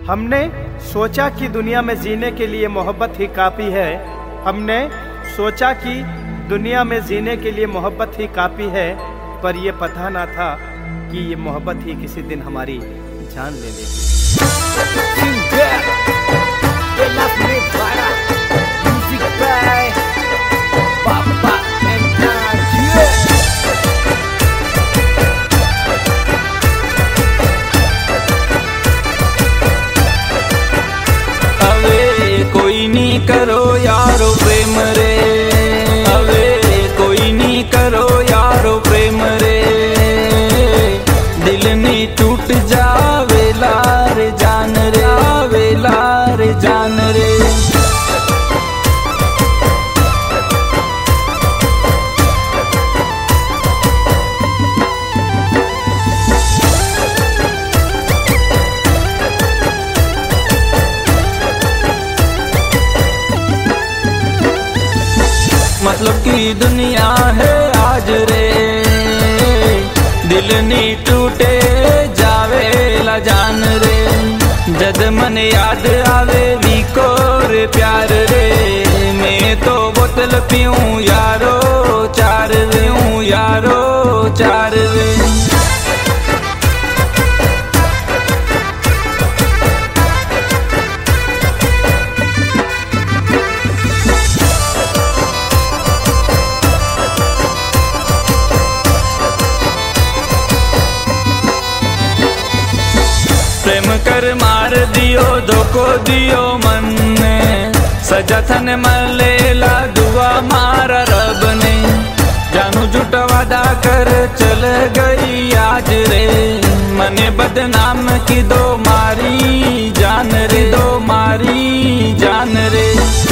हमने सोचा कि दुनिया में जीने के लिए मोहब्बत ही काफ़ी है। हमने सोचा कि दुनिया में जीने के लिए मोहब्बत ही काफ़ी है, पर ये पता ना था कि ये मोहब्बत ही किसी दिन हमारी जान ले लेगी। कोई नहीं करो यारो प्रेम रे, अवे कोई नहीं करो यारो प्रेम रे, दिल नहीं टूट जावे लार जान रे, आवे लार जान रे। मतलब की दुनिया है आज रे, दिल नहीं टूटे जावे ला जान रे, जद मन याद आवे वीको रे प्यार रे, मैं तो बोतल पीऊं यारो चार रे, यारो चार रे। प्रेम कर मार दियो धोखो दियो मन ने, सजा थन मलेला दुआ मारा रब ने, जानू झूठा वादा कर चल गई आज रे, मने बदनाम की दो मारी जान रे, दो मारी जान रे।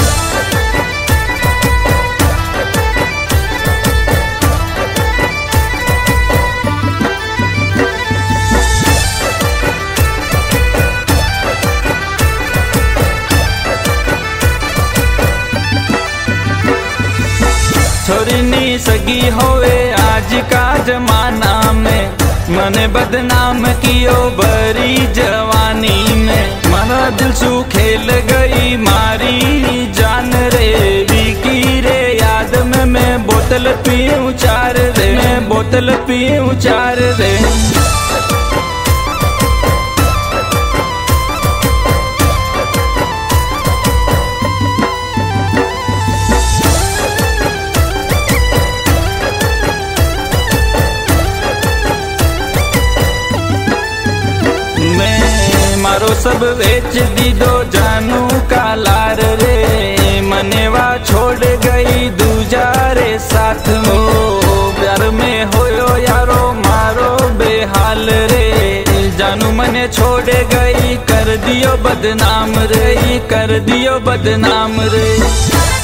छोरी नी सगी होवे आज का जमाना में, मने बदनाम कियो बरी जवानी में, मारा दिल सू खेल गई मारी जान रे, विकी रे याद में मैं बोतल पीऊं चार रे, मैं बोतल पीऊं चार रे। मारो सब बेच दी दो जानू का लार रे, मनेवा छोड़ गई दूजा रे साथ हो, प्यार में होयो यारो मारो बेहाल रे, जानू मने छोड़ गई कर दियो बदनाम रे, कर दियो बदनाम रे।